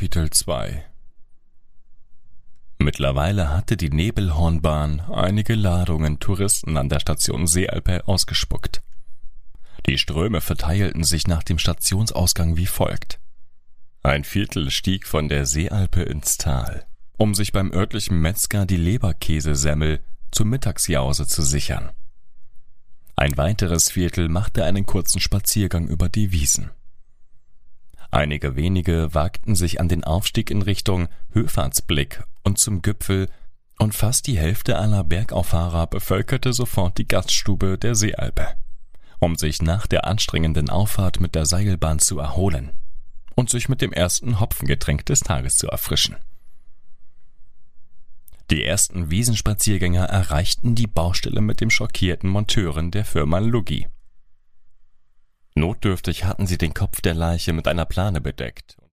Kapitel 2 Mittlerweile hatte die Nebelhornbahn einige Ladungen Touristen an der Station Seealpe ausgespuckt. Die Ströme verteilten sich nach dem Stationsausgang wie folgt. Ein Viertel stieg von der Seealpe ins Tal, um sich beim örtlichen Metzger die Leberkäsesemmel zur Mittagsjause zu sichern. Ein weiteres Viertel machte einen kurzen Spaziergang über die Wiesen. Einige wenige wagten sich an den Aufstieg in Richtung Höfahrtsblick und zum Gipfel, und fast die Hälfte aller Bergauffahrer bevölkerte sofort die Gaststube der Seealpe, um sich nach der anstrengenden Auffahrt mit der Seilbahn zu erholen und sich mit dem ersten Hopfengetränk des Tages zu erfrischen. Die ersten Wiesenspaziergänger erreichten die Baustelle mit den schockierten Monteuren der Firma Luggi. Notdürftig hatten sie den Kopf der Leiche mit einer Plane bedeckt